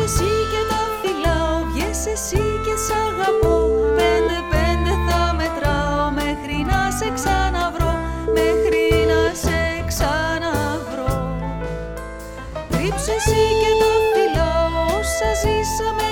εσύ και τα φυλάω, βγες εσύ και σ' αγαπώ. Πέντε πέντε θα μετράω μέχρι να σε ξαναβρω, μέχρι να σε ξαναβρω. Κρύψου εσύ και τα φυλάω, όσα ζήσαμε